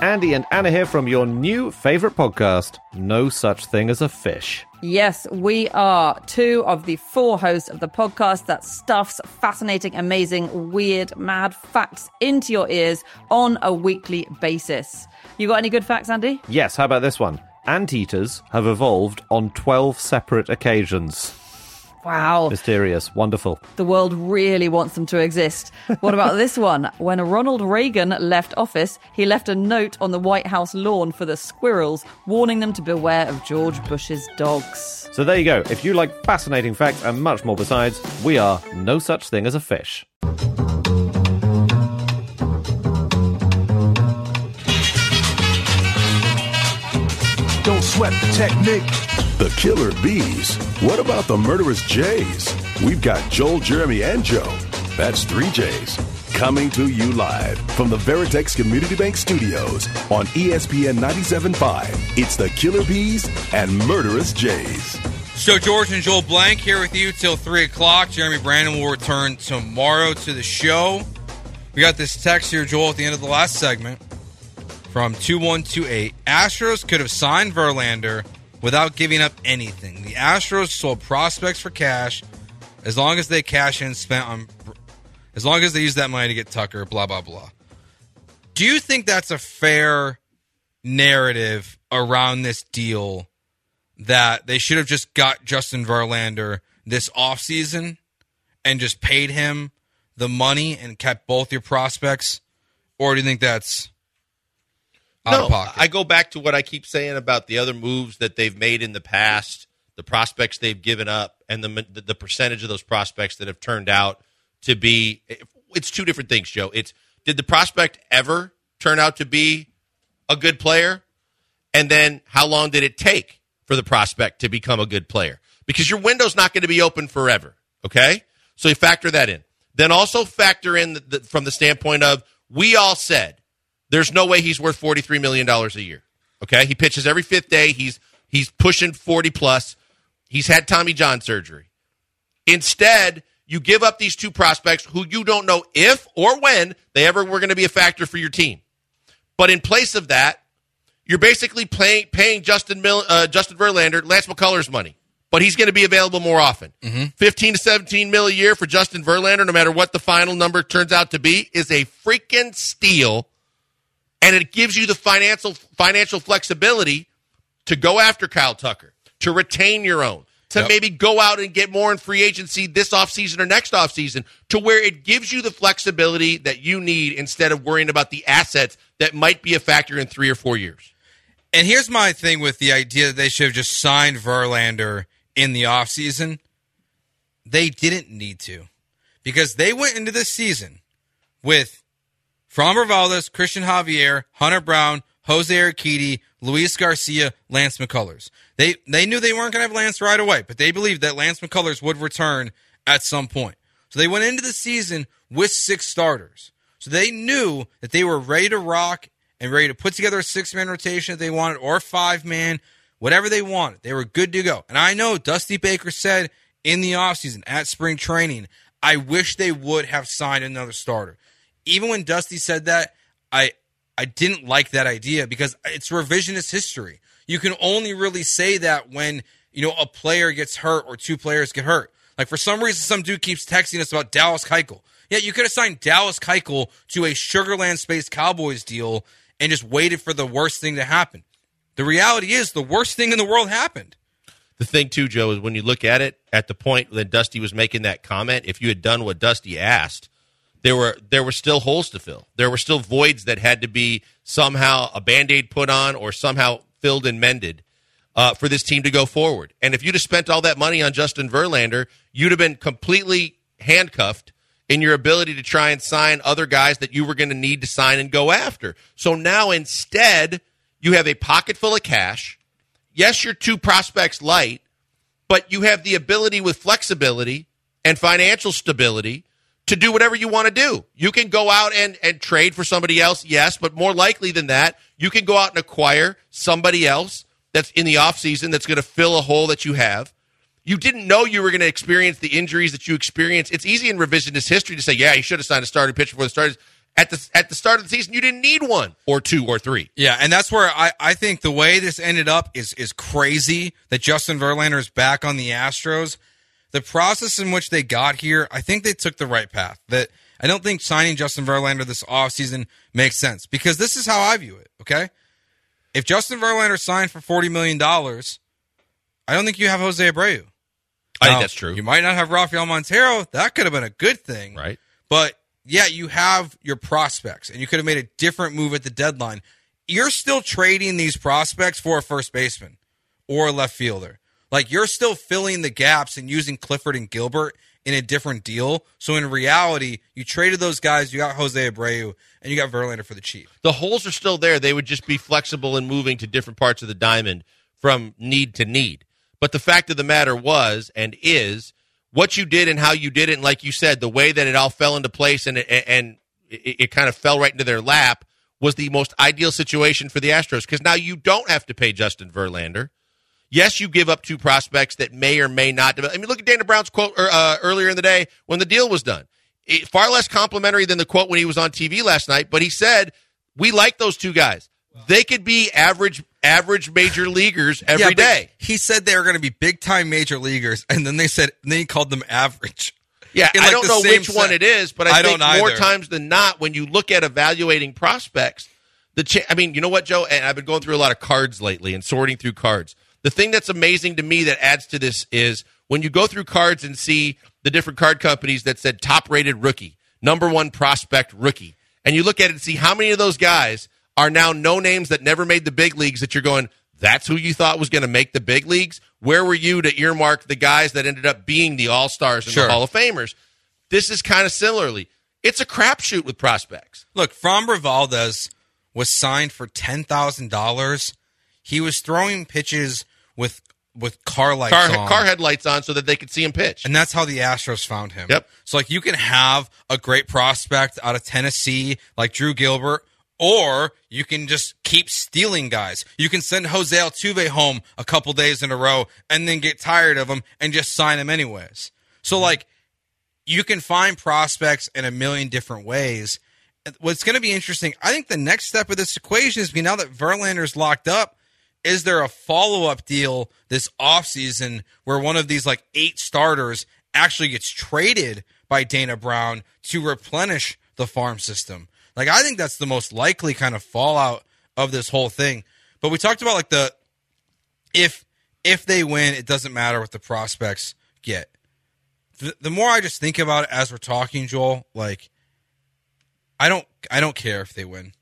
Andy and Anna here from your new favorite podcast, No Such Thing as a Fish. Yes, we are two of the four hosts of the podcast that stuffs fascinating, amazing, weird, mad facts into your ears on a weekly basis. You got any good facts, Andy? Yes, how about this one? Anteaters have evolved on 12 separate occasions. Wow. Mysterious. Wonderful. The world really wants them to exist. What about this one? When Ronald Reagan left office, he left a note on the White House lawn for the squirrels, warning them to beware of George Bush's dogs. So there you go. If you like fascinating facts and much more besides, we are No Such Thing as a Fish. Don't sweat the technique. The Killer Bees. What about the Murderous Jays? We've got Joel, Jeremy, and Joe. That's 3 J's. Coming to you live from the Veritex Community Bank Studios on ESPN 97.5. It's the Killer Bees and Murderous Jays. So George and Joel Blank here with you till 3 o'clock. Jeremy Brandon will return tomorrow to the show. We got this text here, Joel, at the end of the last segment from 2128. Astros could have signed Verlander without giving up anything. The Astros sold prospects for cash as long as they cash in spent on, as long as they use that money to get Tucker, blah, blah, blah. Do you think that's a fair narrative around this deal, that they should have just got Justin Verlander this offseason and just paid him the money and kept both your prospects? Or do you think that's out of pocket? I go back to what I keep saying about the other moves that they've made in the past, the prospects they've given up, and the percentage of those prospects that have turned out to be. It's two different things, Joe. It's, did the prospect ever turn out to be a good player? And then how long did it take for the prospect to become a good player? Because your window's not going to be open forever, okay? So you factor that in. Then also factor in from the standpoint of, we all said, there's no way he's worth $43 million a year. Okay? He pitches every fifth day. He's pushing 40+. He's had Tommy John surgery. Instead, you give up these two prospects who you don't know if or when they ever were going to be a factor for your team. But in place of that, you're basically paying Justin Verlander Lance McCullers money. But he's going to be available more often. 15 to 17 mil a year for Justin Verlander, no matter what the final number turns out to be, is a freaking steal. And it gives you the financial flexibility to go after Kyle Tucker, to retain your own, to maybe go out and get more in free agency this offseason or next offseason, to where it gives you the flexibility that you need instead of worrying about the assets that might be a factor in 3 or 4 years. And here's my thing with the idea that they should have just signed Verlander in the offseason. They didn't need to, because they went into this season with Framber Valdez, Christian Javier, Hunter Brown, Jose Urquidy, Luis Garcia, Lance McCullers. They knew they weren't going to have Lance right away, but they believed that Lance McCullers would return at some point. So they went into the season with 6 starters. So they knew that they were ready to rock and ready to put together a 6-man rotation if they wanted, or 5-man, whatever they wanted. They were good to go. And I know Dusty Baker said in the offseason at spring training, I wish they would have signed another starter. Even when Dusty said that, I didn't like that idea, because it's revisionist history. You can only really say that when, a player gets hurt or 2 players get hurt. Like, for some reason, some dude keeps texting us about Dallas Keuchel. Yeah, you could have signed Dallas Keuchel to a Sugarland Space Cowboys deal and just waited for the worst thing to happen. The reality is the worst thing in the world happened. The thing, too, Joe, is when you look at it, at the point that Dusty was making that comment, if you had done what Dusty asked, there were still holes to fill. There were still voids that had to be somehow a Band-Aid put on or somehow filled and mended for this team to go forward. And if you'd have spent all that money on Justin Verlander, you'd have been completely handcuffed in your ability to try and sign other guys that you were going to need to sign and go after. So now instead, you have a pocket full of cash. Yes, you're 2 prospects light, but you have the ability with flexibility and financial stability to do whatever you want to do. You can go out and trade for somebody else, yes, but more likely than that, you can go out and acquire somebody else that's in the offseason that's going to fill a hole that you have. You didn't know you were going to experience the injuries that you experienced. It's easy in revisionist history to say, yeah, you should have signed a starting pitcher before the starters. At the start of the season, you didn't need 1 or 2 or 3. Yeah, and that's where I think the way this ended up is crazy, that Justin Verlander is back on the Astros. The process in which they got here, I think they took the right path. That I don't think signing Justin Verlander this offseason makes sense, because this is how I view it, okay? If Justin Verlander signed for $40 million, I don't think you have Jose Abreu. I think that's true. You might not have Rafael Montero. That could have been a good thing. Right. But, yeah, you have your prospects, and you could have made a different move at the deadline. You're still trading these prospects for a first baseman or a left fielder. Like, you're still filling the gaps and using Clifford and Gilbert in a different deal. So, in reality, you traded those guys, you got Jose Abreu, and you got Verlander for the cheap. The holes are still there. They would just be flexible in moving to different parts of the diamond from need to need. But the fact of the matter was and is what you did and how you did it, and like you said, the way that it all fell into place and it kind of fell right into their lap was the most ideal situation for the Astros, because now you don't have to pay Justin Verlander. Yes, you give up 2 prospects that may or may not develop. I mean, look at Dana Brown's quote earlier in the day when the deal was done. Far less complimentary than the quote when he was on TV last night, but he said, we like those 2 guys. They could be average major leaguers every day. He said they were going to be big-time major leaguers, and then he called them average. Yeah, I don't know which one it is, but I think more either. times than not, when you look at evaluating prospects, I mean, you know what, Joe? And I've been going through a lot of cards lately and sorting through cards. The thing that's amazing to me that adds to this is when you go through cards and see the different card companies that said top-rated rookie, number 1 prospect rookie, and you look at it and see how many of those guys are now no names that never made the big leagues that you're going, that's who you thought was going to make the big leagues? Where were you to earmark the guys that ended up being the All-Stars and the Hall of Famers? This is kind of similarly. It's a crapshoot with prospects. Look, Framber Valdez was signed for $10,000. He was throwing pitches with car lights on. Car headlights on so that they could see him pitch. And that's how the Astros found him. Yep. So, like, you can have a great prospect out of Tennessee like Drew Gilbert, or you can just keep stealing guys. You can send Jose Altuve home a couple days in a row and then get tired of him and just sign him anyways. So, like, you can find prospects in a million different ways. What's going to be interesting, I think the next step of this equation is now that Verlander's locked up, is there a follow-up deal this offseason where one of these, like, 8 starters actually gets traded by Dana Brown to replenish the farm system? Like, I think that's the most likely kind of fallout of this whole thing. But we talked about, like, if they win, it doesn't matter what the prospects get. The more I just think about it as we're talking, Joel, like, I don't care if they win.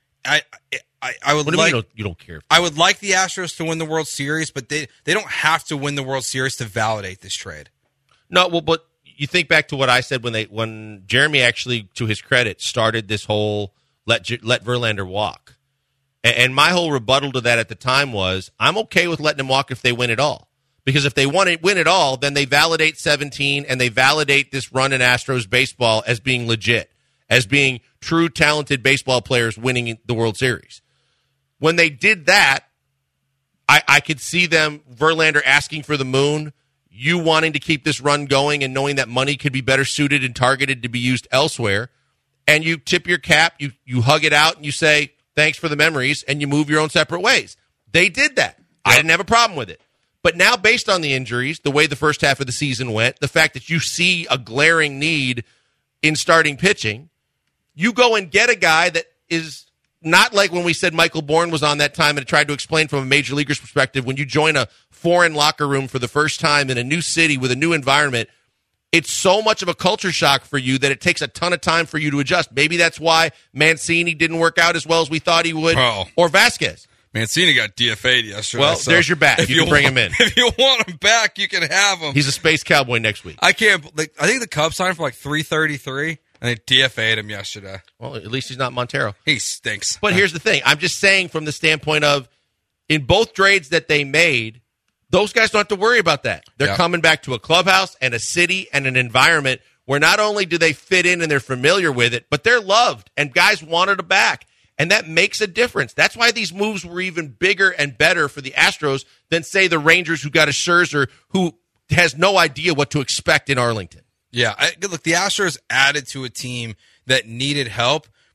I would like. You don't care. I would like the Astros to win the World Series, but they don't have to win the World Series to validate this trade. No, well, but you think back to what I said when Jeremy actually, to his credit, started this whole let Verlander walk, and my whole rebuttal to that at the time was I'm okay with letting him walk if they win it all, because if they win it all, then they validate 17 and they validate this run in Astros baseball as being legit, as being true talented baseball players winning the World Series. When they did that, I could see them, Verlander asking for the moon, you wanting to keep this run going and knowing that money could be better suited and targeted to be used elsewhere, and you tip your cap, you hug it out, and you say, thanks for the memories, and you move your own separate ways. They did that. I didn't have a problem with it. But now, based on the injuries, the way the first half of the season went, the fact that you see a glaring need in starting pitching, you go and get a guy that is not like when we said Michael Bourne was on that time and tried to explain from a major leaguer's perspective, when you join a foreign locker room for the first time in a new city with a new environment, it's so much of a culture shock for you that it takes a ton of time for you to adjust. Maybe that's why Mancini didn't work out as well as we thought he would, or Vasquez. Mancini got DFA'd yesterday. Well, so there's your bat. You can bring him in. If you want him back, you can have him. He's a space cowboy next week. I think the Cubs signed for like $333. And they DFA'd him yesterday. Well, at least he's not Montero. He stinks. But here's the thing. I'm just saying from the standpoint of, in both trades that they made, those guys don't have to worry about that. They're coming back to a clubhouse and a city and an environment where not only do they fit in and they're familiar with it, but they're loved, and guys wanted them back. And that makes a difference. That's why these moves were even bigger and better for the Astros than, say, the Rangers, who got a Scherzer who has no idea what to expect in Arlington. Yeah, look, the Astros added to a team that needed help,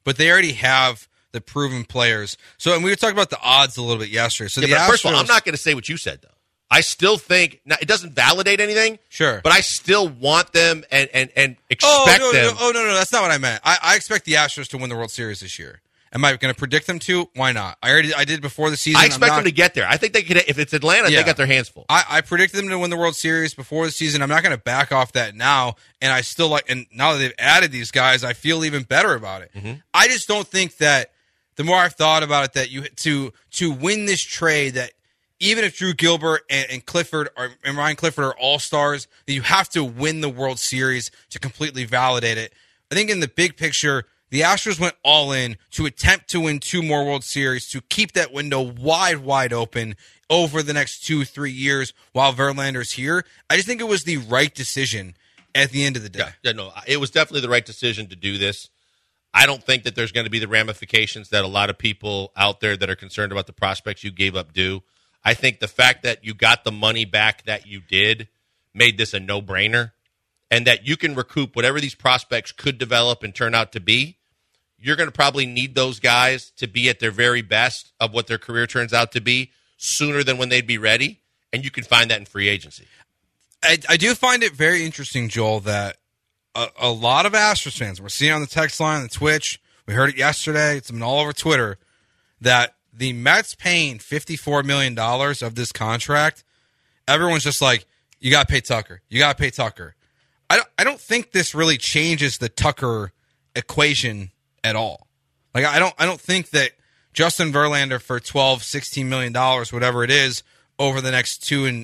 but they already have the proven players. So, and we were talking about the odds a little bit yesterday. So the Astros, first of all, I'm not going to say what you said, though. I still think now, it doesn't validate anything. Sure. But I still want them and expect them. No, that's not what I meant. I expect the Astros to win the World Series this year. Am I going to predict them to? Why not? I did before the season. I expect them to get there. I think they could. If it's Atlanta, they got their hands full. I predicted them to win the World Series before the season. I'm not going to back off that now. And I still like. And now that they've added these guys, I feel even better about it. Mm-hmm. I just don't think that. The more I've thought about it, that you to win this trade, that even if Drew Gilbert and Clifford and Ryan Clifford are all-stars, that you have to win the World Series to completely validate it. I think in the big picture, the Astros went all in to attempt to win 2 more World Series, to keep that window wide open over the next 2-3 years while Verlander's here. I just think it was the right decision at the end of the day. Yeah, no, it was definitely the right decision to do this. I don't think that there's going to be the ramifications that a lot of people out there that are concerned about the prospects you gave up do. I think the fact that you got the money back that you did made this a no-brainer, and that you can recoup whatever these prospects could develop and turn out to be. You're going to probably need those guys to be at their very best of what their career turns out to be sooner than when they'd be ready, and you can find that in free agency. I do find it very interesting, Joel, that a lot of Astros fans, we're seeing on the text line, the Twitch, we heard it yesterday, it's been all over Twitter, that the Mets paying $54 million of this contract, everyone's just like, you got to pay Tucker. You got to pay Tucker. I don't think this really changes the Tucker equation at all. Like, I don't think that Justin Verlander for $12-16 million, whatever it is, over the next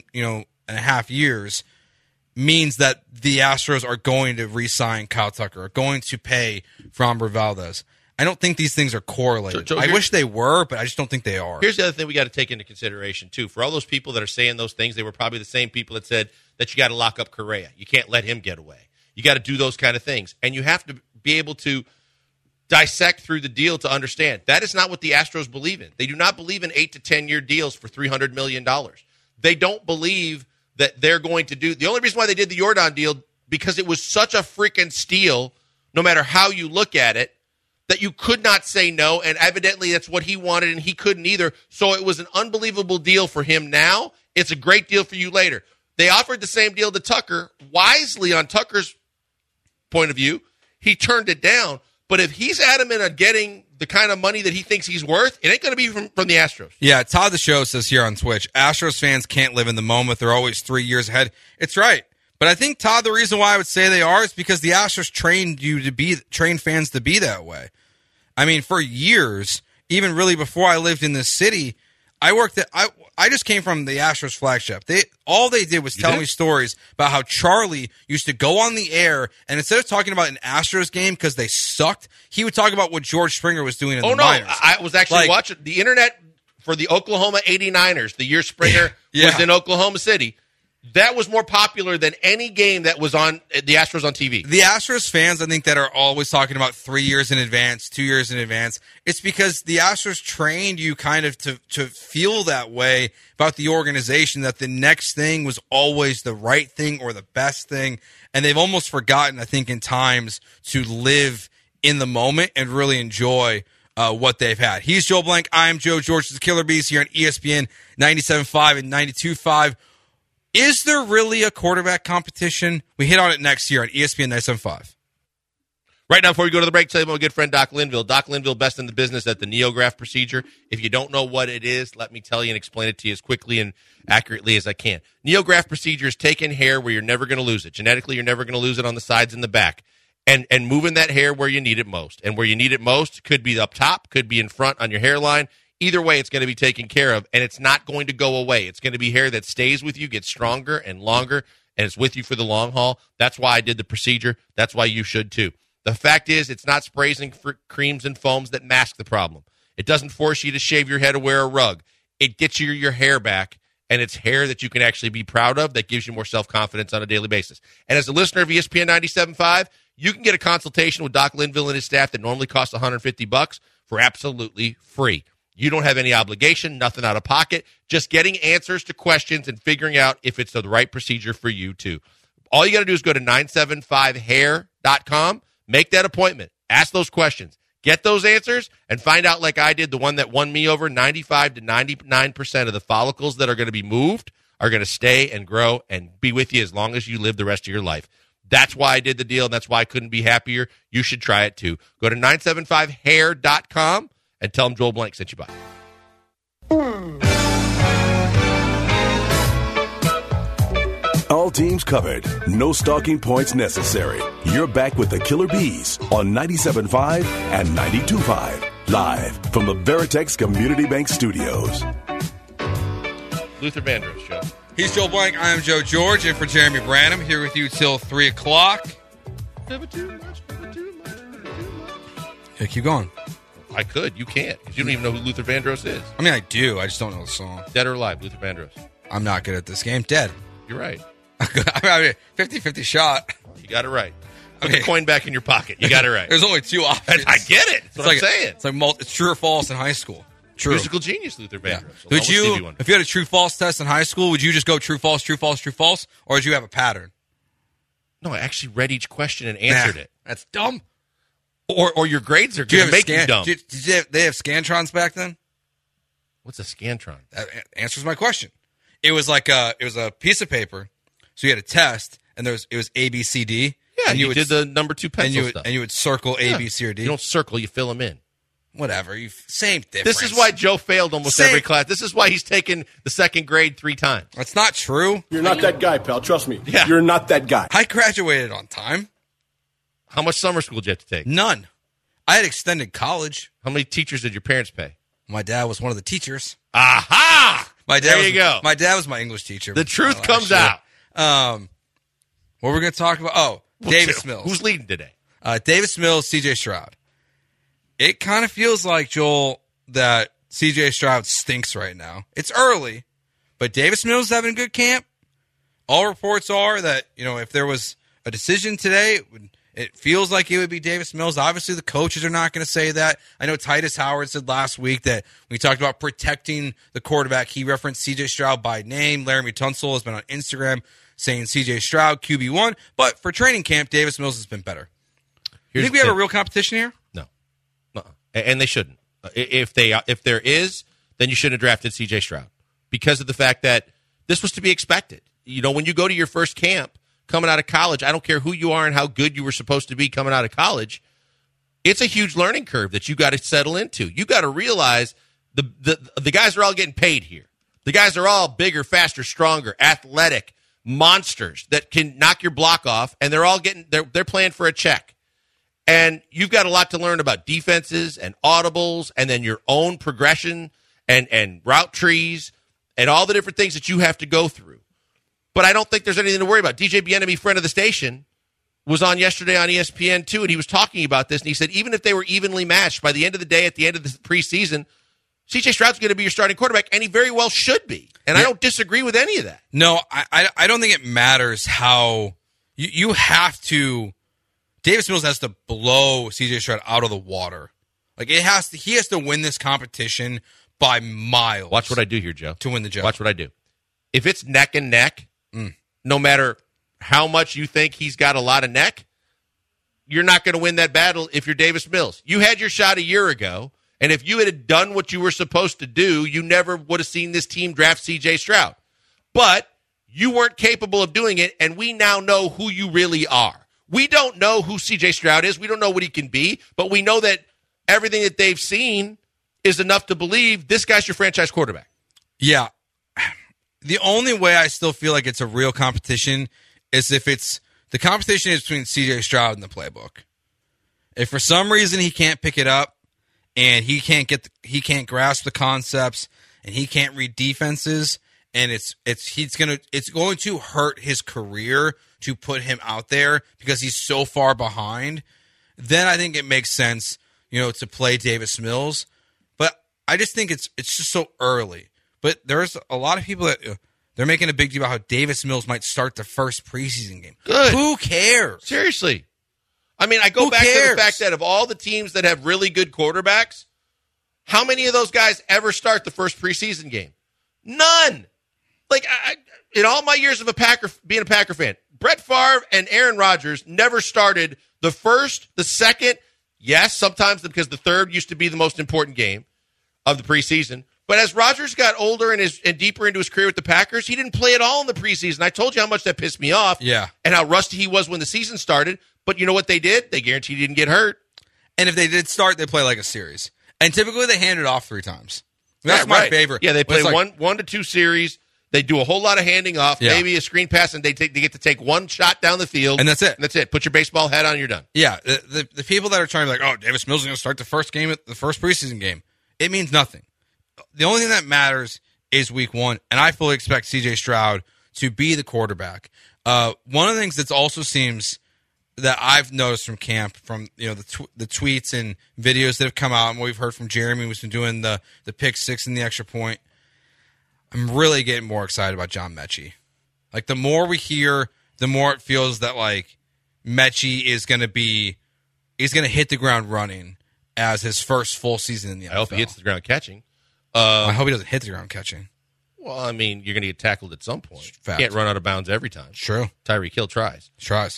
2.5 years means that the Astros are going to re-sign Kyle Tucker, are going to pay Framber Valdez. I don't think these things are correlated. So I wish they were, but I just don't think they are. Here's the other thing we got to take into consideration, too. For all those people that are saying those things, they were probably the same people that said that you got to lock up Correa. You can't let him get away. You got to do those kind of things. And you have to be able to dissect through the deal to understand. That is not what the Astros believe in. They do not believe in 8 to 10-year deals for $300 million. They don't believe that they're going to do – the only reason why they did the Yordan deal, because it was such a freaking steal, no matter how you look at it, that you could not say no, and evidently that's what he wanted, and he couldn't either. So it was an unbelievable deal for him now. It's a great deal for you later. They offered the same deal to Tucker. Wisely, on Tucker's point of view, he turned it down. But if he's adamant on getting the kind of money that he thinks he's worth, it ain't going to be from the Astros. Yeah, Todd the Show says here on Twitch, Astros fans can't live in the moment. They're always 3 years ahead. It's right. But I think, Todd, the reason why I would say they are is because the Astros trained fans to be that way. I mean, for years, even really before I lived in this city, I just came from the Astros flagship. All they did was tell me stories about how Charlie used to go on the air, and instead of talking about an Astros game because they sucked, he would talk about what George Springer was doing in the minors. I was actually watching the internet for the Oklahoma 89ers, the year Springer was in Oklahoma City. That was more popular than any game that was on the Astros on TV. The Astros fans, I think, that are always talking about 3 years in advance, 2 years in advance, it's because the Astros trained you kind of to feel that way about the organization, that the next thing was always the right thing or the best thing. And they've almost forgotten, I think, in times to live in the moment and really enjoy what they've had. He's Joel Blank. I'm Joe George, the Killer Bees here on ESPN 97.5 and 92.5. Is there really a quarterback competition? We hit on it next year on ESPN 97.5. Right now, before we go to the break, tell you about my good friend Doc Linville. Doc Linville, best in the business at the NeoGraft procedure. If you don't know what it is, let me tell you and explain it to you as quickly and accurately as I can. NeoGraft procedure is taking hair where you're never going to lose it. Genetically, you're never going to lose it on the sides and the back. And moving that hair where you need it most. And where you need it most could be up top, could be in front on your hairline. Either way, it's going to be taken care of, and it's not going to go away. It's going to be hair that stays with you, gets stronger and longer, and it's with you for the long haul. That's why I did the procedure. That's why you should too. The fact is, it's not sprays and creams and foams that mask the problem. It doesn't force you to shave your head or wear a rug. It gets you your hair back, and it's hair that you can actually be proud of that gives you more self-confidence on a daily basis. And as a listener of ESPN 97.5, you can get a consultation with Doc Linville and his staff that normally costs $150 for absolutely free. You don't have any obligation, nothing out of pocket, just getting answers to questions and figuring out if it's the right procedure for you, too. All you got to do is go to 975hair.com, make that appointment, ask those questions, Get those answers and find out, like I did, the one that won me over, 95 to 99% of the follicles that are going to be moved are going to stay and grow and be with you as long as you live the rest of your life. That's why I did the deal, and that's why I couldn't be happier. You should try it too. Go to 975hair.com and tell them Joel Blank sent you by. All teams covered. No stalking points necessary. You're back with the Killer Bees on 97.5 and 92.5. Live from the Veritex Community Bank Studios. Luther Vandross Show. He's Joel Blank. I am Joe George. And for Jeremy Branham, here with you till 3 o'clock. Never too much, never too much, never too much. Yeah, keep going. I could. You can't, because you don't even know who Luther Vandross is. I mean, I do. I just don't know the song. Dead or alive, Luther Vandross. I'm not good at this game. Dead. You're right. I mean, 50-50 shot. You got it right. Put Okay. the coin back in your pocket. You got it right. There's only two options. I get it. That's what I'm saying. It's like it's true or false in high school. True. Musical genius, Luther Vandross. Yeah. Would you, if you had a true false test in high school, would you just go true false, true false, true false, or did you have a pattern? No, I actually read each question and answered it. That's dumb. Or your grades are going to make you dumb. Did they have Scantrons back then? What's a Scantron? That answers my question. It was like it was a piece of paper, so you had a test, and it was A, B, C, D. Yeah, and you did the number 2 pencil stuff. And you would circle A, B, C, or D. You don't circle, you fill them in. Whatever. Same difference. This is why Joe failed almost every class. This is why he's taken the second grade 3 times. That's not true. You're not that guy, pal. Trust me. Yeah. You're not that guy. I graduated on time. How much summer school did you have to take? None. I had extended college. How many teachers did your parents pay? My dad was one of the teachers. Aha! There you go. My dad was my English teacher. The truth comes out. What we're going to talk about? Oh, Davis Mills. Who's leading today? Davis Mills, C.J. Stroud. It kind of feels like, Joel, that C.J. Stroud stinks right now. It's early, but Davis Mills is having a good camp. All reports are that, if there was a decision today, it feels like it would be Davis Mills. Obviously, the coaches are not going to say that. I know Titus Howard said last week that when we talked about protecting the quarterback, he referenced C.J. Stroud by name. Laramie Tunsil has been on Instagram saying C.J. Stroud, QB1. But for training camp, Davis Mills has been better. You think we have a real competition here? No. And they shouldn't. If there is, then you shouldn't have drafted C.J. Stroud because of the fact that this was to be expected. When you go to your first camp coming out of college, I don't care who you are and how good you were supposed to be coming out of college, it's a huge learning curve that you got to settle into. You got to realize the guys are all getting paid here. The guys are all bigger, faster, stronger, athletic monsters that can knock your block off, and they're all they're playing for a check. And you've got a lot to learn about defenses and audibles and then your own progression and route trees and all the different things that you have to go through. But I don't think there's anything to worry about. DJ Bieniemy, friend of the station, was on yesterday on ESPN too, and he was talking about this, and he said even if they were evenly matched by the end of the day at the end of the preseason, C.J. Stroud's going to be your starting quarterback, and he very well should be. And I don't disagree with any of that. No, I don't think it matters how you have to. Davis Mills has to blow C.J. Stroud out of the water. Like he has to win this competition by miles. Watch what I do here, Joe. To win the job. Watch what I do. If it's neck and neck, no matter how much you think he's got a lot of neck, you're not going to win that battle if you're Davis Mills. You had your shot a year ago, and if you had done what you were supposed to do, you never would have seen this team draft C.J. Stroud. But you weren't capable of doing it, and we now know who you really are. We don't know who C.J. Stroud is. We don't know what he can be, but we know that everything that they've seen is enough to believe this guy's your franchise quarterback. Yeah. The only way I still feel like it's a real competition is if the competition is between C.J. Stroud and the playbook. If for some reason he can't pick it up and he can't grasp the concepts and he can't read defenses and it's going to hurt his career to put him out there because he's so far behind, then I think it makes sense, to play Davis Mills. But I just think it's just so early. But there's a lot of people that they're making a big deal about how Davis Mills might start the first preseason game. Good. Who cares? Seriously. I mean, I go back to the fact that of all the teams that have really good quarterbacks, how many of those guys ever start the first preseason game? None. Like, in all my years of being a Packer fan, Brett Favre and Aaron Rodgers never started the first, the second, Yes, sometimes because the third used to be the most important game of the preseason. But as Rodgers got older and deeper into his career with the Packers, he didn't play at all in the preseason. I told you how much that pissed me off. Yeah. And how rusty he was when the season started. But you know what they did? They guaranteed he didn't get hurt. And if they did start, they play like a series. And typically they hand it off 3 times. That's my favorite. Yeah, they play like, 1 to 2 series. They do a whole lot of handing off, maybe a screen pass, and they get to take one shot down the field. And that's it. And that's it. Put your baseball hat on, you're done. Yeah, the people that are trying to be like, oh, Davis Mills is going to start the first preseason game. It means nothing. The only thing that matters is week 1, and I fully expect C.J. Stroud to be the quarterback. One of the things that also seems that I've noticed from camp, from the tweets and videos that have come out, and what we've heard from Jeremy, who's been doing the pick 6 and the extra point, I'm really getting more excited about John Mechie. Like, the more we hear, the more it feels that, like, Mechie is going to hit the ground running as his first full season in the NFL. I hope he hits the ground catching. I hope he doesn't hit the ground catching. Well, I mean, you're going to get tackled at some point. Fact. Can't run out of bounds every time. True. Tyreek Hill tries.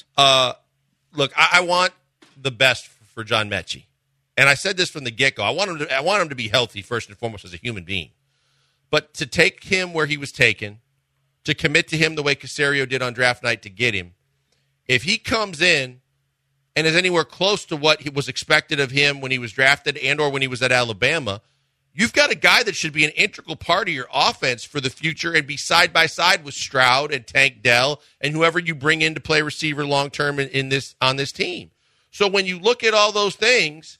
Look, I want the best for John Mechie. And I said this from the get-go. I want him to be healthy first and foremost as a human being. But to take him where he was taken, to commit to him the way Caserio did on draft night to get him, if he comes in and is anywhere close to what was expected of him when he was drafted and or when he was at Alabama, you've got a guy that should be an integral part of your offense for the future and be side by side with Stroud and Tank Dell and whoever you bring in to play receiver long term on this team. So when you look at all those things,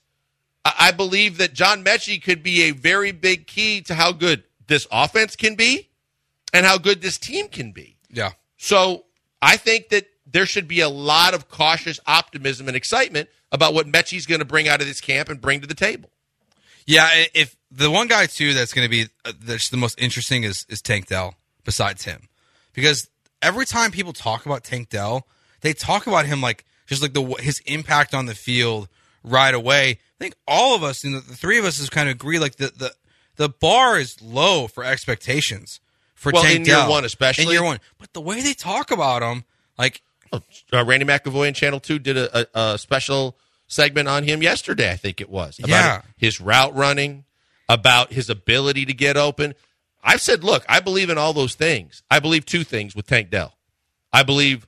I believe that John Mechie could be a very big key to how good this offense can be and how good this team can be. Yeah. So I think that there should be a lot of cautious optimism and excitement about what Mechie's going to bring out of this camp and bring to the table. Yeah, if the one guy, too, that's going to be that's the most interesting is Tank Dell besides him. Because every time people talk about Tank Dell, they talk about him like just like his impact on the field right away. I think all of us, and the 3 of us, has kind of agree like the bar is low for expectations for Tank Dell. In year 1 especially. In year 1. But the way they talk about him, like... Randy McAvoy on Channel 2 did a special segment on him yesterday, I think it was. About his route running, about his ability to get open. I've said, look, I believe in all those things. I believe 2 things with Tank Dell. I believe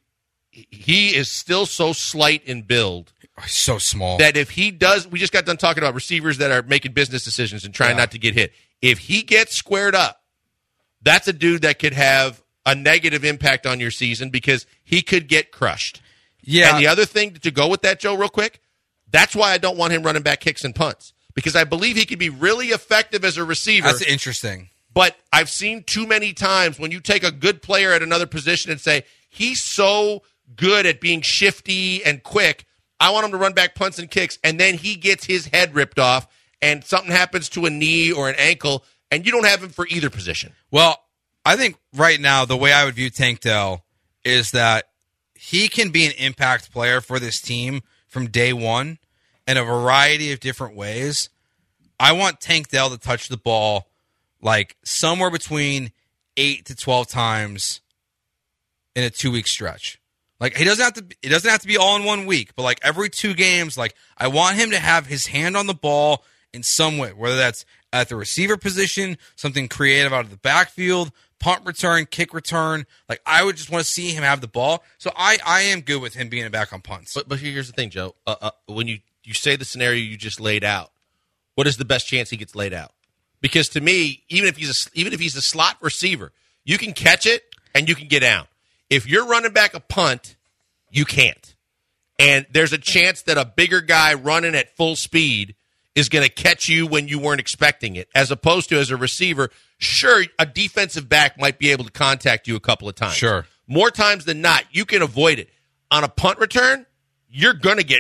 he is still so slight in build. So small. That if he does, we just got done talking about receivers that are making business decisions and trying not to get hit. If he gets squared up, that's a dude that could have a negative impact on your season because he could get crushed. Yeah. And the other thing to go with that, Joe, real quick, that's why I don't want him running back kicks and punts because I believe he could be really effective as a receiver. That's interesting. But I've seen too many times when you take a good player at another position and say, he's so good at being shifty and quick, I want him to run back punts and kicks, and then he gets his head ripped off and something happens to a knee or an ankle, and you don't have him for either position. Well, I think right now the way I would view Tank Dell is that he can be an impact player for this team from day one in a variety of different ways. I want Tank Dell to touch the ball like somewhere between 8 to 12 times in a 2-week stretch. Like it doesn't have to be all in 1 week, but like every 2 games, like I want him to have his hand on the ball in some way, whether that's at the receiver position, something creative out of the backfield, punt return, kick return. Like I would just want to see him have the ball. So I am good with him being back on punts. But here's the thing, Joe. When you say the scenario you just laid out, what is the best chance he gets laid out? Because to me, even if he's a slot receiver, you can catch it and you can get down. If you're running back a punt, you can't. And there's a chance that a bigger guy running at full speed is going to catch you when you weren't expecting it, as opposed to as a receiver, sure, a defensive back might be able to contact you a couple of times. Sure. More times than not, you can avoid it. On a punt return, you're going to get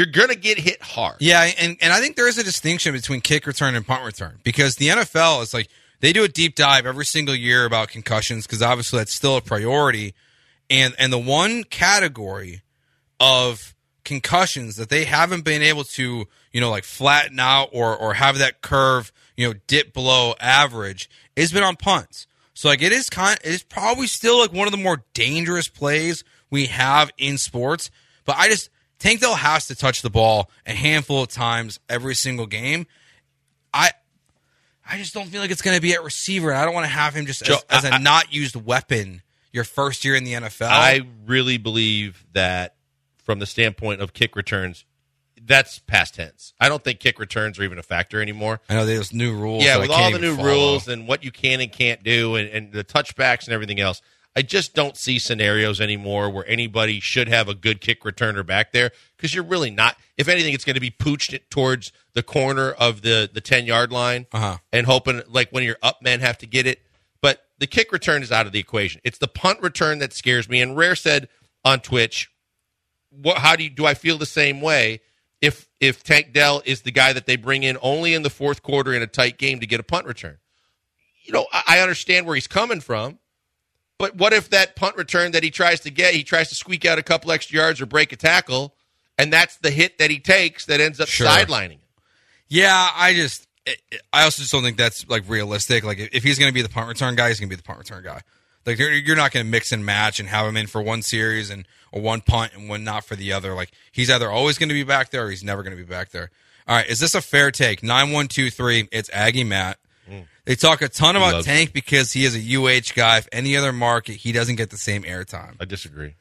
hit hard. Yeah, and I think there is a distinction between kick return and punt return because the NFL is like they do a deep dive every single year about concussions because obviously that's still a priority. And the one category of concussions that they haven't been able to, like flatten out or have that curve, dip below average has been on punts. So like it is probably still like one of the more dangerous plays we have in sports. But Tank Dell has to touch the ball a handful of times every single game. I just don't feel like it's going to be at receiver. I don't want to have him just as a not used weapon your first year in the NFL. I really believe that from the standpoint of kick returns, that's past tense. I don't think kick returns are even a factor anymore. I know there's new rules. Yeah, that with I can't all the even new follow. rules and what you can and can't do and the touchbacks and everything else, I just don't see scenarios anymore where anybody should have a good kick returner back there because you're really not. If anything, it's going to be pooched towards the corner of the 10-yard line and hoping, like, when you're up, men have to get it. But the kick return is out of the equation. It's the punt return that scares me. And Rare said on Twitch, how do I feel the same way if Tank Dell is the guy that they bring in only in the fourth quarter in a tight game to get a punt return? You know, I understand where he's coming from. But what if that punt return that he tries to squeak out a couple extra yards or break a tackle, and that's the hit that he takes that ends up sidelining him? Yeah, I also just don't think that's like realistic. Like if he's going to be the punt return guy, he's going to be the punt return guy. Like you're not going to mix and match and have him in for one series or one punt and one not for the other. Like he's either always going to be back there or he's never going to be back there. All right, is this a fair take? 9123. It's Aggie Matt. They talk a ton about Tank because he is a UH guy. If any other market, he doesn't get the same airtime. I disagree.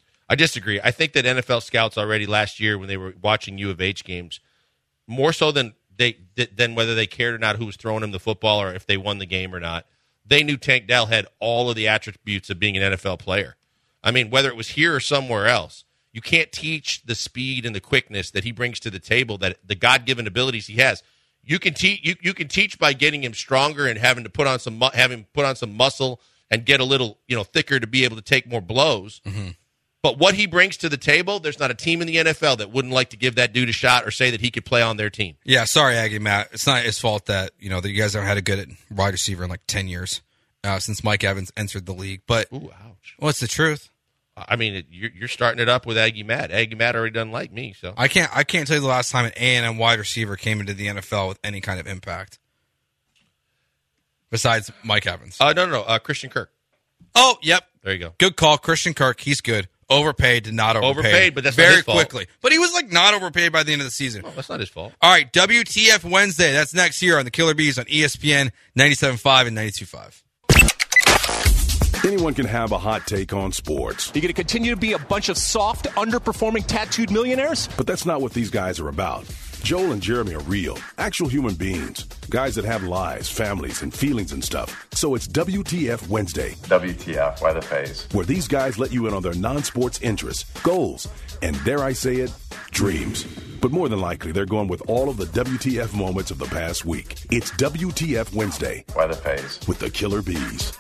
I think that NFL scouts already last year when they were watching U of H games, more so than whether they cared or not who was throwing him the football or if they won the game or not, they knew Tank Dell had all of the attributes of being an NFL player. I mean, whether it was here or somewhere else, you can't teach the speed and the quickness that he brings to the table, that the God-given abilities he has. You can teach. You can teach by getting him stronger and having to put on some muscle and get a little thicker to be able to take more blows. Mm-hmm. But what he brings to the table, there's not a team in the NFL that wouldn't like to give that dude a shot or say that he could play on their team. Yeah, sorry, Aggie Matt. It's not his fault that that you guys haven't had a good wide receiver in like 10 years since Mike Evans entered the league. But ooh, ouch. What's the truth? I mean, you're starting it up with Aggie Matt. Aggie Matt already doesn't like me, so I can't tell you the last time an A&M wide receiver came into the NFL with any kind of impact besides Mike Evans. No, Christian Kirk. Oh, yep, there you go. Good call, Christian Kirk. He's good. Overpaid, did not overpaid. Overpaid, but that's very not his fault. Quickly. But he was like not overpaid by the end of the season. Oh, that's not his fault. All right, WTF Wednesday. That's next here on the Killer Bees on ESPN 97.5 and 92.5. Anyone can have a hot take on sports. You going to continue to be a bunch of soft, underperforming, tattooed millionaires? But that's not what these guys are about. Joel and Jeremy are real, actual human beings. Guys that have lives, families, and feelings and stuff. So it's WTF Wednesday. WTF, why the phase? Where these guys let you in on their non-sports interests, goals, and dare I say it, dreams. But more than likely, they're going with all of the WTF moments of the past week. It's WTF Wednesday. Why the phase? With the Killer Bees.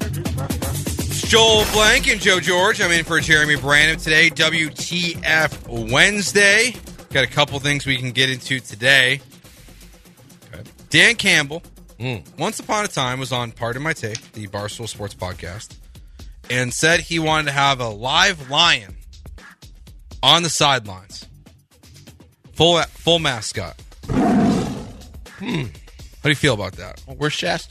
Joel Blank and Joe George. I'm in for Jeremy Branham today. WTF Wednesday. Got a couple things we can get into today. Okay. Dan Campbell, once upon a time, was on Pardon My Take, the Barstool Sports podcast, and said he wanted to have a live lion on the sidelines. Full mascot. How do you feel about that? Well, where's Shasta?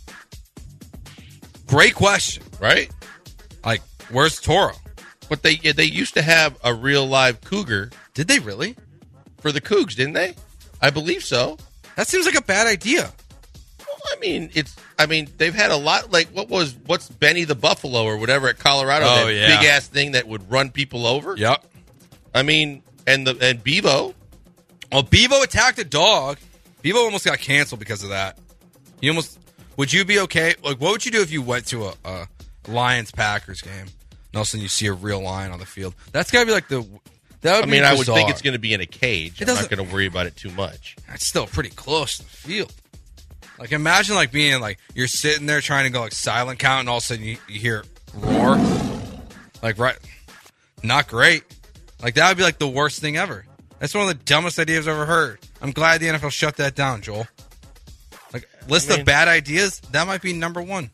Great question. Right? Like, where's Toro? But they used to have a real live cougar. Did they really? For the Cougs, didn't they? I believe so. That seems like a bad idea. Well, I mean, they've had a lot. Like, what's Benny the Buffalo or whatever at Colorado? Oh, that yeah. big ass thing that would run people over. Yep. I mean, and Bevo. Well, Bevo attacked a dog. Bevo almost got canceled because of that. Would you be okay? Like, what would you do if you went to a Lions-Packers game and all of a sudden you see a real lion on the field? That's got to be like I would think it's going to be in a cage. I'm not doesn't- going to worry about it too much. That's still pretty close to the field. Like, imagine like being like you're sitting there trying to go like silent count, and all of a sudden you hear roar. Like, right? Not great. Like, that would be like the worst thing ever. That's one of the dumbest ideas I've ever heard. I'm glad the NFL shut that down, Joel. Like, list of bad ideas, that might be number one.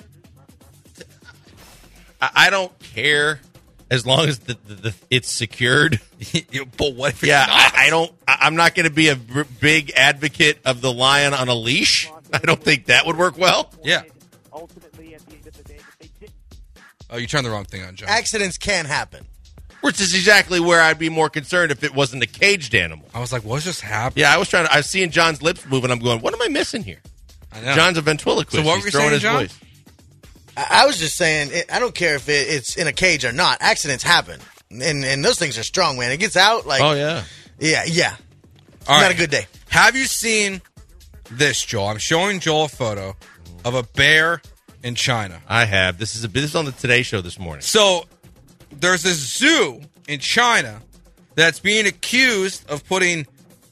I don't care as long as it's secured. But what if it's Yeah, not? I'm not going to be a big advocate of the lion on a leash. I don't think that would work well. Yeah. Ultimately, at the end of the day, if they did Oh, you turned the wrong thing on, Joe. Accidents can happen. Which is exactly where I'd be more concerned if it wasn't a caged animal. I was like, what's just happening? Yeah, I was seeing John's lips move, and I'm going, what am I missing here? I know. John's a ventriloquist. So what were you saying, John? voice. I was just saying, I don't care if it's in a cage or not. Accidents happen. And those things are strong, man. It gets out like... Oh, yeah. Yeah. All Not right. a good day. Have you seen this, Joel? I'm showing Joel a photo of a bear in China. I have. This is on the Today Show this morning. So there's a zoo in China that's being accused of putting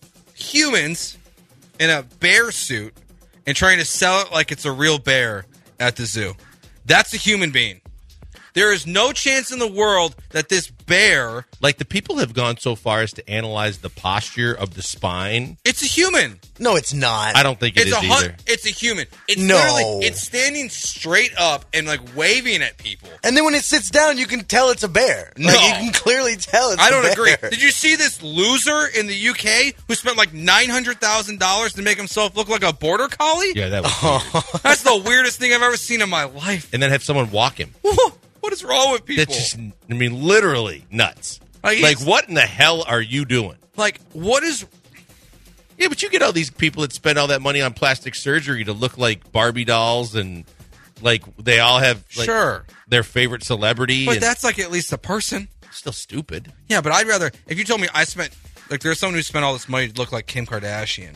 humans in a bear suit and trying to sell it like it's a real bear at the zoo. That's a human being. There is no chance in the world that this bear... Like, the people have gone so far as to analyze the posture of the spine. It's a human. No, it's not. I don't think it is either. It's a human. It's No. literally, it's standing straight up and like waving at people. And then when it sits down, you can tell it's a bear. No. Like, you can clearly tell it's I a don't bear. agree. Did you see this loser in the UK who spent like $900,000 to make himself look like a border collie? Yeah, that was weird. That's the weirdest thing I've ever seen in my life. And then have someone walk him. What is wrong with people? That's just, I mean, literally nuts. Like, Like, what in the hell are you doing? Like, what is... Yeah, but you get all these people that spend all that money on plastic surgery to look like Barbie dolls, and like they all have like, Sure. their favorite celebrity. But and that's like at least a person. still stupid. Yeah, but I'd rather... If you told me I spent... Like, there's someone who spent all this money to look like Kim Kardashian.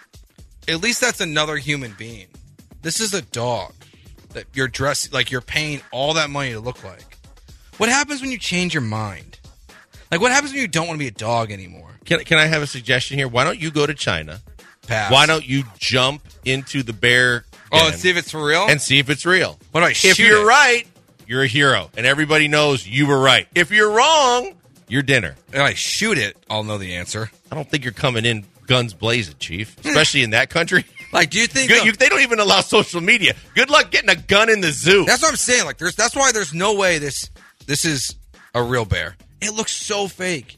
At least that's another human being. This is a dog that you're dressed... Like, you're paying all that money to look like. What happens when you change your mind? Like, what happens when you don't want to be a dog anymore? Can I have a suggestion here? Why don't you go to China? Pass. Why don't you jump into the bear Oh, den and see if it's for real? and see if it's real? What do I If shoot you're it? right, you're a hero, and everybody knows you were right. If you're wrong, you're dinner. If I shoot it, I'll know the answer. I don't think you're coming in guns blazing, Chief, especially in that country. Like, do you think... They don't even allow social media. Good luck getting a gun in the zoo. That's what I'm saying. Like, that's why there's no way this is a real bear. It looks so fake.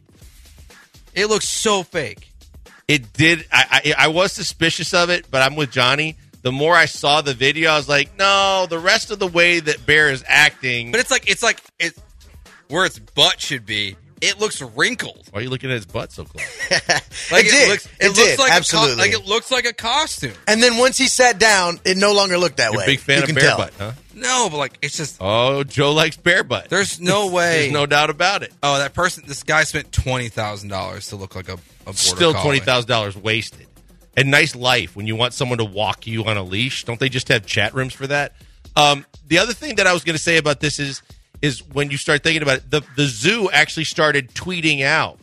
It looks so fake. It did. I was suspicious of it, but I'm with Johnny. The more I saw the video, I was like, no, the rest of the way that Bear is acting. But it's like where its butt should be. It looks wrinkled. Why are you looking at his butt so close? Like It looks did, like absolutely. like it looks like a costume. And then once he sat down, it no longer looked that You're way. a big fan You of can bear tell. butt, huh? No, but like it's just Oh, Joe likes bear butt. there's no way. There's no doubt about it. Oh, this guy spent $20,000 to look like a border Still collie. $20,000 wasted. And nice life when you want someone to walk you on a leash. Don't they just have chat rooms for that? The other thing that I was going to say about this is when you start thinking about it, the zoo actually started tweeting out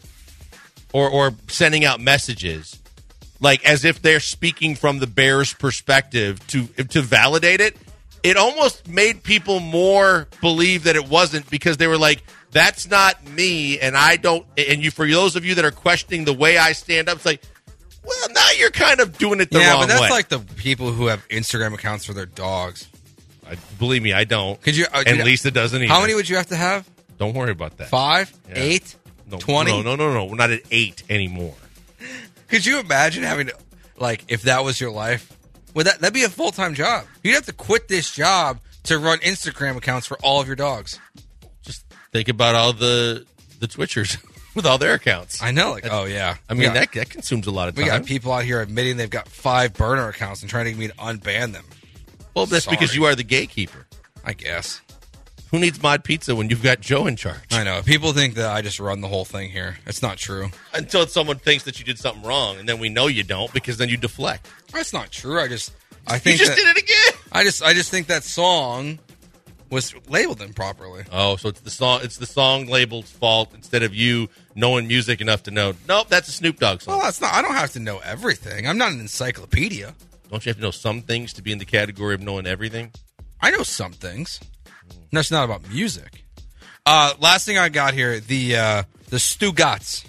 or sending out messages, like as if they're speaking from the bear's perspective to validate it. It almost made people more believe that it wasn't, because they were like, that's not me, and I don't. And you, for those of you that are questioning the way I stand up, it's like, well, now you're kind of doing it the Yeah, wrong but that's way. like the people who have Instagram accounts for their dogs. Believe me, I don't. Could you? And Lisa doesn't either. How many would you have to have? Don't worry about that. 5, Yeah. 8, No, 20? No. We're not at 8 anymore. Could you imagine having to, like, if that was your life? Would that'd be a full-time job? You'd have to quit this job to run Instagram accounts for all of your dogs. Just think about all the Twitchers with all their accounts. I know, like, oh yeah. I mean, that consumes a lot of we time. got people out here admitting they've got 5 burner accounts and trying to get me to unban them. Well, that's Sorry. because you are the gatekeeper. I guess. Who needs Mod Pizza when you've got Joe in charge? I know. People think that I just run the whole thing here. It's not true. Until someone thinks that you did something wrong, and then we know you don't, because then you deflect. That's not true. I You think just did it again. I just think that song was labeled improperly. Oh, so it's the song label's fault instead of you knowing music enough to know, nope, that's a Snoop Dogg song. Well, that's not. I don't have to know everything. I'm not an encyclopedia. Don't you have to know some things to be in the category of knowing everything? I know some things. No, it's not about music. Last thing I got here, the Stugotz,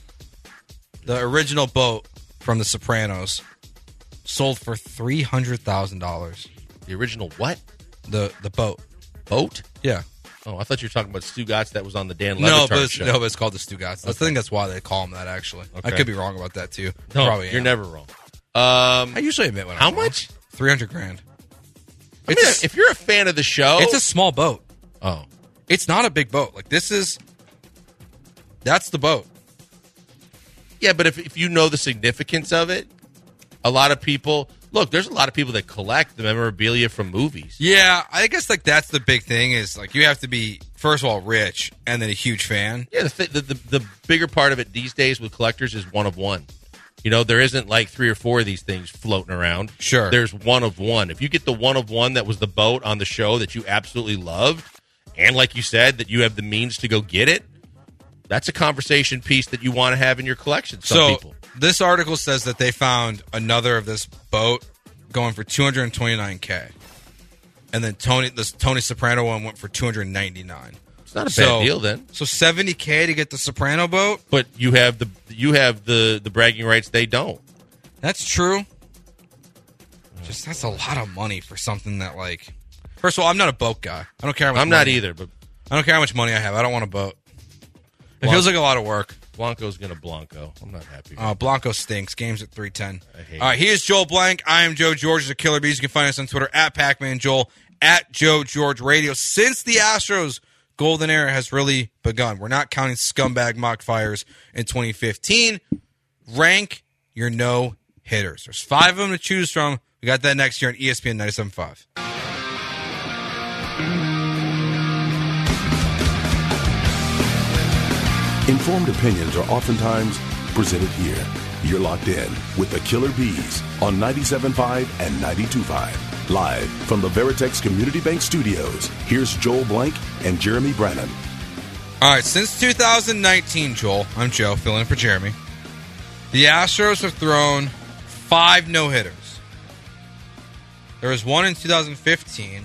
the original boat from The Sopranos, sold for $300,000. The original what? The boat. Boat? Yeah. Oh, I thought you were talking about Stu Gotts that was on the Dan Le No, Batard show. but it's called the Stugotz. I think that's why they call him that, actually. I Okay. could be wrong about that, too. No, Probably you're am. never wrong. I usually admit when How I'm wrong. much? $300,000. I mean, if you're a fan of the show, It's a small boat. oh, It's not a big boat. Like, this is That's the boat. Yeah, but if you know the significance of it, a lot of people look. There's a lot of people that collect the memorabilia from movies. Yeah, I guess like that's the big thing is like you have to be first of all rich and then a huge fan. Yeah, the bigger part of it these days with collectors is one of one. You know, there isn't like 3 or 4 of these things floating around. Sure, there's one of one. If you get the one of one that was the boat on the show that you absolutely loved, and like you said that you have the means to go get it, that's a conversation piece that you want to have in your collection. Some people. This article says that they found another of this boat going for $229K, and then Tony Soprano one went for $299. It's not a bad deal then. So $70K to get the Soprano boat, but you have the bragging rights. They don't. That's true. Just that's a lot of money for something that like. First of all, I'm not a boat guy. I don't care how much I'm money. not either, but I don't care how much money I have. I don't want a boat. It feels like a lot of work. Blanco's going to Blanco. I'm not happy. Blanco stinks. Game's at 3:10. I hate All right, he is Joel Blank. I am Joe George. The Killer Bees. You can find us on Twitter at PacManJoel, at Joe George Radio. Since the Astros golden era has really begun, we're not counting scumbag mock fires in 2015. Rank your no hitters. There's 5 of them to choose from. We got that next year on ESPN 97.5. Informed opinions are oftentimes presented here. You're locked in with the Killer Bees on 97.5 and 92.5. Live from the Veritex Community Bank Studios, here's Joel Blank and Jeremy Brannan. All right, since 2019, Joel, I'm Joe, filling in for Jeremy. The Astros have thrown 5 no-hitters. There was one in 2015.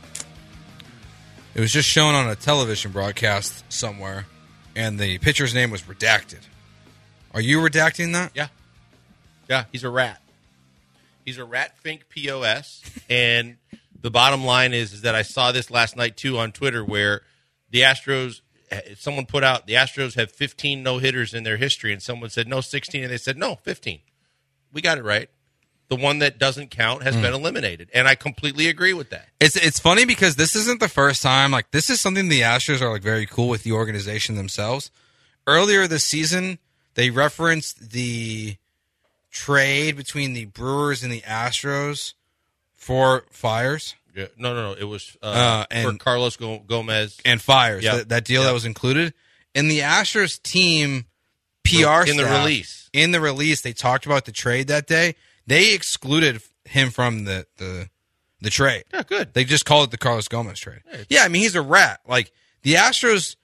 It was just shown on a television broadcast somewhere, and the pitcher's name was redacted. Are you redacting that? Yeah, he's a rat. He's a rat fink POS, and the bottom line is that I saw this last night, too, on Twitter, where the Astros, someone put out, the Astros have 15 no-hitters in their history, and someone said, no, 16, and they said, no, 15. We got it right. The one that doesn't count has been eliminated, and I completely agree with that. It's funny because this isn't the first time. Like, this is something the Astros are like very cool with the organization themselves. Earlier this season, they referenced the trade between the Brewers and the Astros for Fires. Yeah, no. It was for Carlos Gomez and Fires. Yep. That deal that was included in the Astros team PR in staff, the release. In the release, they talked about the trade that day. They excluded him from the trade. Yeah, good. They just called it the Carlos Gomez trade. Yeah, I mean, he's a rat. Like, the Astros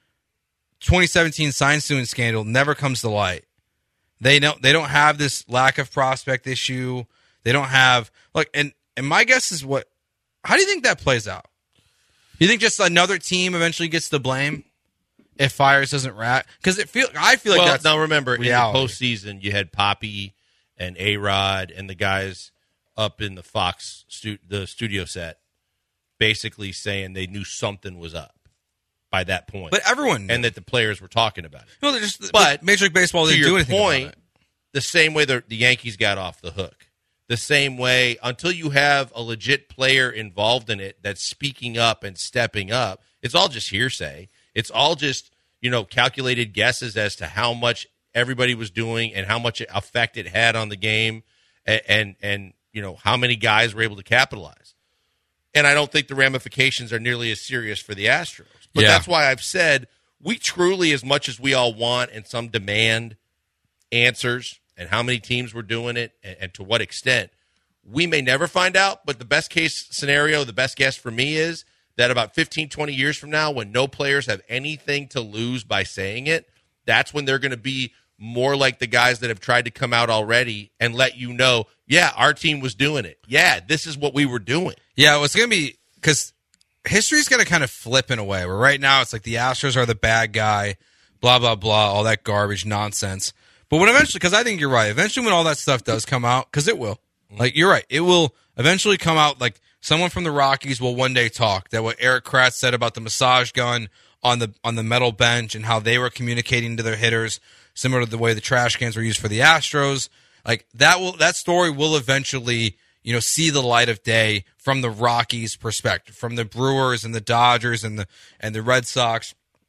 2017 sign suing scandal never comes to light. They don't have this lack of prospect issue. They don't have and my guess is how do you think that plays out? You think just another team eventually gets the blame if Fires doesn't rat? Because I feel like that's now remember reality. In the postseason you had Poppy and A-Rod and the guys up in the Fox the studio set basically saying they knew something was up by that point. But everyone knew. And that the players were talking about it. No, but Major League Baseball didn't do anything point, about it. The same way the Yankees got off the hook. The same way, until you have a legit player involved in it that's speaking up and stepping up, it's all just hearsay. It's all just, calculated guesses as to how much everybody was doing and how much effect it had on the game and how many guys were able to capitalize. And I don't think the ramifications are nearly as serious for the Astros. But that's why I've said we truly, as much as we all want and some demand answers and how many teams were doing it and to what extent, we may never find out. But the best case scenario, the best guess for me is that about 15, 20 years from now, when no players have anything to lose by saying it, that's when they're going to be more like the guys that have tried to come out already and let you know, yeah, our team was doing it. Yeah, this is what we were doing. Yeah, it's going to be – because history's going to kind of flip in a way where right now it's like the Astros are the bad guy, blah, blah, blah, all that garbage nonsense. But when eventually – because I think you're right. Eventually when all that stuff does come out – because it will. Like, you're right. It will eventually come out like someone from the Rockies will one day talk that what Eric Kratz said about the massage gun on the metal bench and how they were communicating to their hitters – similar to the way the trash cans were used for the Astros, like that story will eventually, see the light of day from the Rockies' perspective, from the Brewers and the Dodgers and the Red Sox.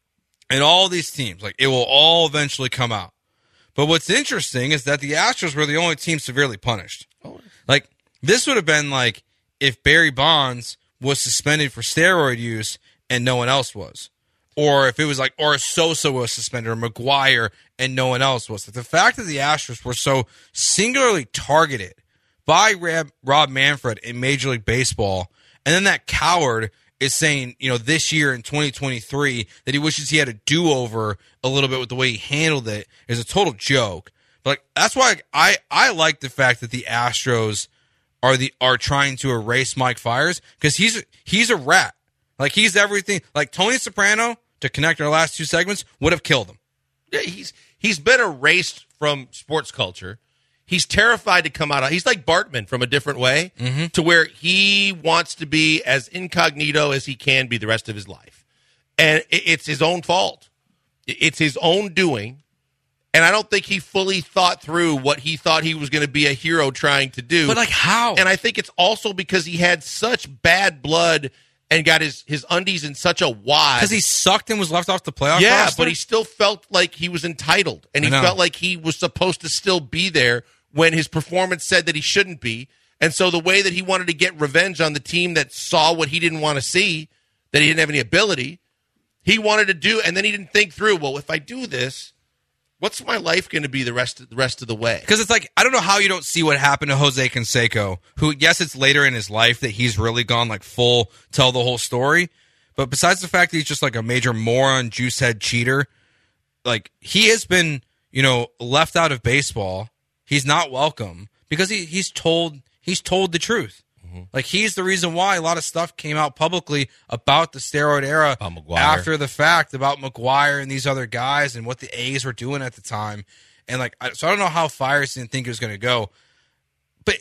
And all these teams, like, it will all eventually come out. But what's interesting is that the Astros were the only team severely punished. Like, this would have been like if Barry Bonds was suspended for steroid use and no one else was. Or if it was like, or Sosa was suspended, or McGuire and no one else was. Like, the fact that the Astros were so singularly targeted by Rob Manfred in Major League Baseball, and then that coward is saying, this year in 2023 that he wishes he had a do-over a little bit with the way he handled it is a total joke. But like, that's why I like the fact that the Astros are trying to erase Mike Fiers, because he's a rat. Like, he's everything. Like, Tony Soprano, to connect our last two segments, would have killed him. Yeah, he's been erased from sports culture. He's terrified to come out. He's like Bartman from A Different Way, to where he wants to be as incognito as he can be the rest of his life. And it's his own fault. It's his own doing. And I don't think he fully thought through what he thought he was going to be a hero trying to do. But, like, how? And I think it's also because he had such bad blood and got his undies in such a wad. Because he sucked and was left off the playoff Yeah, roster? but he still felt like he was entitled. And he felt like he was supposed to still be there when his performance said that he shouldn't be. And so the way that he wanted to get revenge on the team that saw what he didn't want to see, that he didn't have any ability, he wanted to do, and then he didn't think through, well, if I do this, what's my life going to be the rest of the way? Because it's like, I don't know how you don't see what happened to Jose Canseco, who, yes, it's later in his life that he's really gone like full tell the whole story. But besides the fact that he's just like a major moron, juicehead cheater, like, he has been, left out of baseball. He's not welcome because he's told the truth. Like, he's the reason why a lot of stuff came out publicly about the steroid era after the fact, about McGuire and these other guys and what the A's were doing at the time. And like, so I don't know how Fiers didn't think it was going to go. But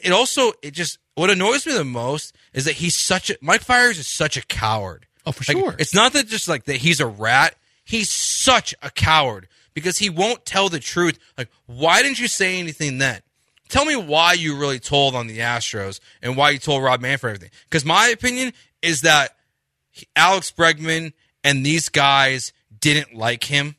what annoys me the most is that Mike Fiers is such a coward. Oh, for Like, sure. it's not that just like that he's a rat. He's such a coward because he won't tell the truth. Like, why didn't you say anything then? Tell me why you really told on the Astros and why you told Rob Manfred everything. Because my opinion is that Alex Bregman and these guys didn't like him,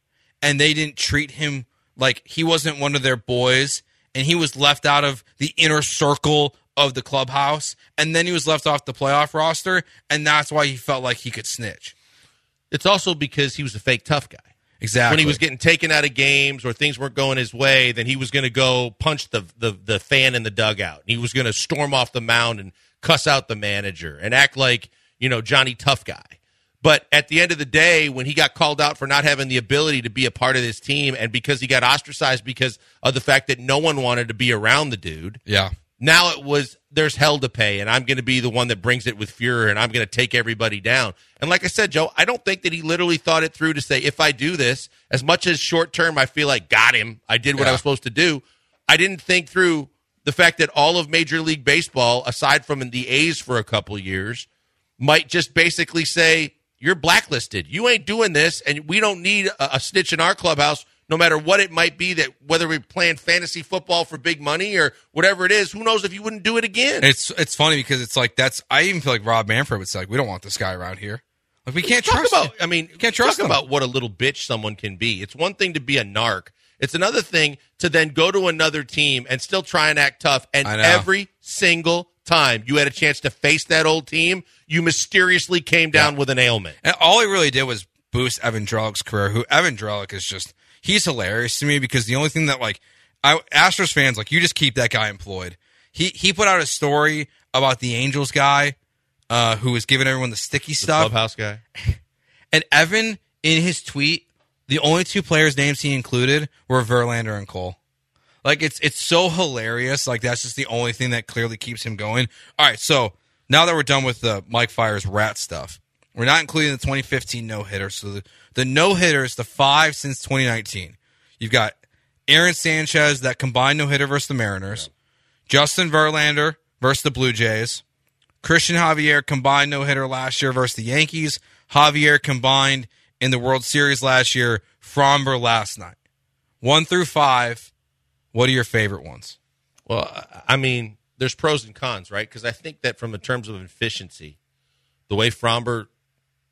and they didn't treat him like he wasn't one of their boys, and he was left out of the inner circle of the clubhouse, and then he was left off the playoff roster, and that's why he felt like he could snitch. It's also because he was a fake tough guy. Exactly. When he was getting taken out of games or things weren't going his way, then he was going to go punch the fan in the dugout. He was going to storm off the mound and cuss out the manager and act like, Johnny Tough Guy. But at the end of the day, when he got called out for not having the ability to be a part of this team, and because he got ostracized because of the fact that no one wanted to be around the dude, yeah. Now it was, there's hell to pay, and I'm going to be the one that brings it with Fuhrer, and I'm going to take everybody down. And like I said, Joe, I don't think that he literally thought it through to say, if I do this, as much as short term I feel like, got him, I did what I was supposed to do, I didn't think through the fact that all of Major League Baseball, aside from the A's for a couple of years, might just basically say, you're blacklisted. You ain't doing this, and we don't need a snitch in our clubhouse, no matter what it might be, that whether we're playing fantasy football for big money or whatever it is, who knows if you wouldn't do it again. It's funny because it's like, I even feel like Rob Manfred would say, like, we don't want this guy around here. Like, we can't trust him. I mean, can't trust talk him. about what a little bitch someone can be. It's one thing to be a narc. It's another thing to then go to another team and still try and act tough. And every single time you had a chance to face that old team, you mysteriously came down with an ailment. And all he really did was boost Evan Drellick's career, who Evan Drellick is just, he's hilarious to me because the only thing that, like, Astros fans, like, you just keep that guy employed. He put out a story about the Angels guy who was giving everyone the sticky stuff. Clubhouse guy. And Evan, in his tweet, the only two players' names he included were Verlander and Cole. Like, it's so hilarious. Like, that's just the only thing that clearly keeps him going. All right, so now that we're done with the Mike Fiers rat stuff, we're not including the 2015 no-hitter. So the no-hitters, the 5 since 2019. You've got Aaron Sanchez, that combined no-hitter versus the Mariners. Justin Verlander versus the Blue Jays. Christian Javier, combined no-hitter last year versus the Yankees. Javier combined in the World Series last year. Fromber last night. 1 through 5. What are your favorite ones? Well, I mean, there's pros and cons, right? Because I think that from in terms of efficiency, the way Fromber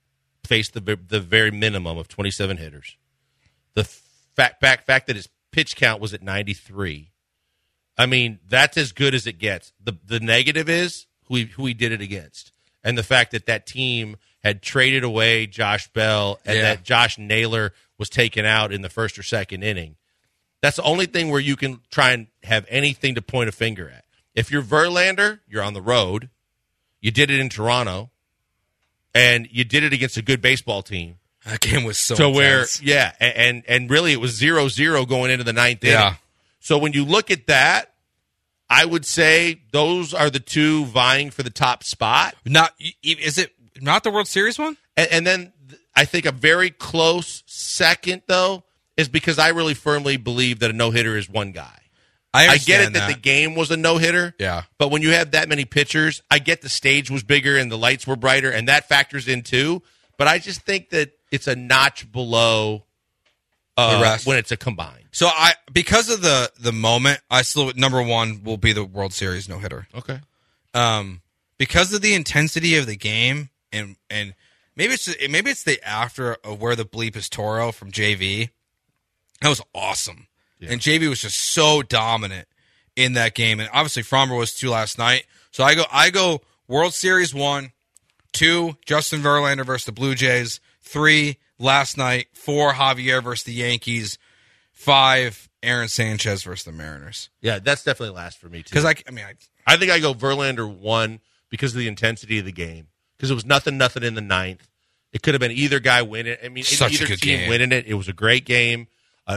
faced the very minimum of 27 hitters. The fact that his pitch count was at 93. I mean, that's as good as it gets. The negative is who he did it against, and the fact that team had traded away Josh Bell and that Josh Naylor was taken out in the first or second inning. That's the only thing where you can try and have anything to point a finger at. If you're Verlander, you're on the road. You did it in Toronto, and you did it against a good baseball team. That game was so intense. Where, and really it was 0-0 going into the ninth inning. Yeah. So when you look at that, I would say those are the two vying for the top spot. Is it not the World Series one? And then I think a very close second, though, is because I really firmly believe that a no-hitter is one guy. I get it that the game was a no-hitter, but when you have that many pitchers, I get the stage was bigger and the lights were brighter, and that factors in too. But I just think that it's a notch below the rest when it's a combined. So because of the moment, I still number one will be the World Series no-hitter. Okay. Because of the intensity of the game, and maybe it's the after of Where the Bleep is Toro from JV. That was awesome. Yeah. And JV was just so dominant in that game. And obviously Framber was too last night. So I go World Series 1, 2, Justin Verlander versus the Blue Jays, 3, last night, 4, Javier versus the Yankees, 5, Aaron Sanchez versus the Mariners. Yeah, that's definitely last for me too. Because I think I go Verlander 1 because of the intensity of the game. Because it was nothing in the ninth. It could have been either guy winning. I mean, either team game. Winning it. It was a great game.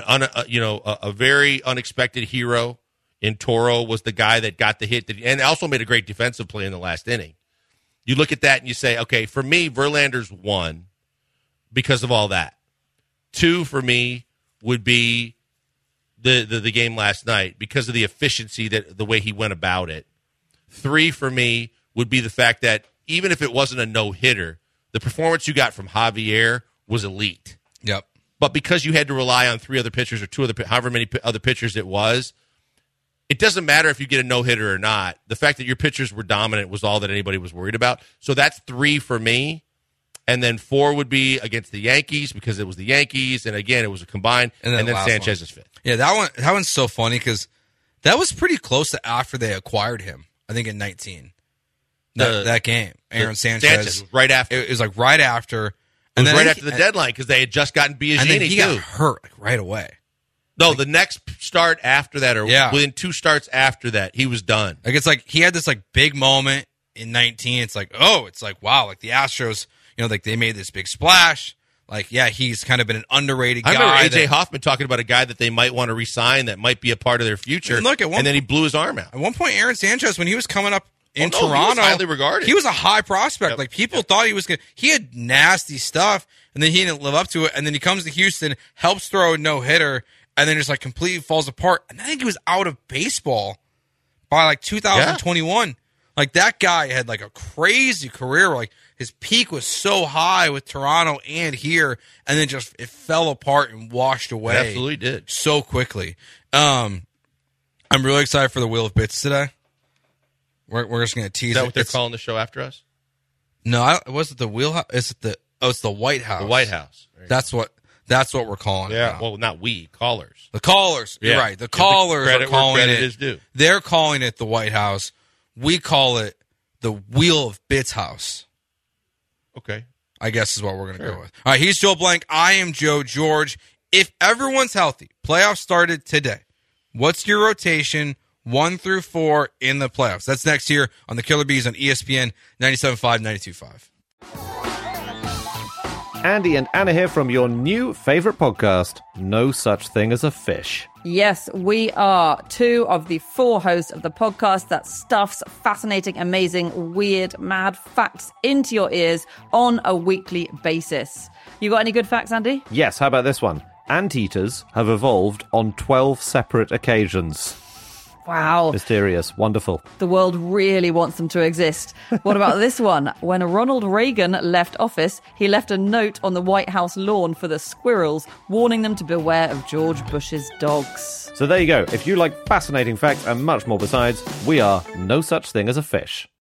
A very unexpected hero in Toro was the guy that got the hit and also made a great defensive play in the last inning. You look at that and you say, okay, for me, Verlander's 1 because of all that. 2 for me would be the game last night because of the efficiency the way he went about it. 3 for me would be the fact that even if it wasn't a no-hitter, the performance you got from Javier was elite. Yep. But because you had to rely on 3 other pitchers or 2 other, however many other pitchers it doesn't matter if you get a no-hitter or not. The fact that your pitchers were dominant was all that anybody was worried about. So that's 3 for me. And then 4 would be against the Yankees because it was the Yankees. And again, it was a combined. And then Sanchez is 5th. Yeah, that one's so funny because that was pretty close to after they acquired him, I think in 19. That game. Aaron Sanchez was right after. It was like right after. And then right after the deadline because they had just gotten Biagini, and then he got hurt right away. No, the next start after that, or within 2 starts after that, he was done. Like it's like he had this like big moment in 19. It's like wow, like the Astros, like they made this big splash. Like he's kind of been an underrated guy. I remember AJ Hoffman talking about a guy that they might want to re-sign that might be a part of their future. And then he blew his arm out. At one point, Aaron Sanchez, when he was coming up in Toronto, he was highly regarded. He was a high prospect. Yep. Like people thought he was good. He had nasty stuff, and then he didn't live up to it. And then he comes to Houston, helps throw a no-hitter, and then just like completely falls apart. And I think he was out of baseball by like 2021. Like that guy had like a crazy career. Like his peak was so high with Toronto and here, and then just it fell apart and washed away. It absolutely did so quickly. I'm really excited for the Wheel of Bits today. We're just gonna tease. Is that what they're calling the show after us? No, was it the Wheelhouse? Is it it's the White House. The White House. That's what we're calling it. Yeah. Well, not callers. The callers. Yeah. You're right. The callers are calling it. Is due. They're calling it the White House. We call it the Wheel of Bits House. Okay. I guess is what we're going to go with. All right. He's Joe Blank. I am Joe George. If everyone's healthy, playoffs started today. What's your rotation 1 through 4 in the playoffs? That's next here on the Killer Bees on ESPN 97.5, 92.5. Andy and Anna here from your new favorite podcast, No Such Thing as a Fish. Yes, we are 2 of the 4 hosts of the podcast that stuffs fascinating, amazing, weird, mad facts into your ears on a weekly basis. You got any good facts, Andy? Yes, how about this one? Anteaters have evolved on 12 separate occasions. Wow. Mysterious. Wonderful. The world really wants them to exist. What about this one? When Ronald Reagan left office, he left a note on the White House lawn for the squirrels, warning them to beware of George Bush's dogs. So there you go. If you like fascinating facts and much more besides, we are No Such Thing as a Fish.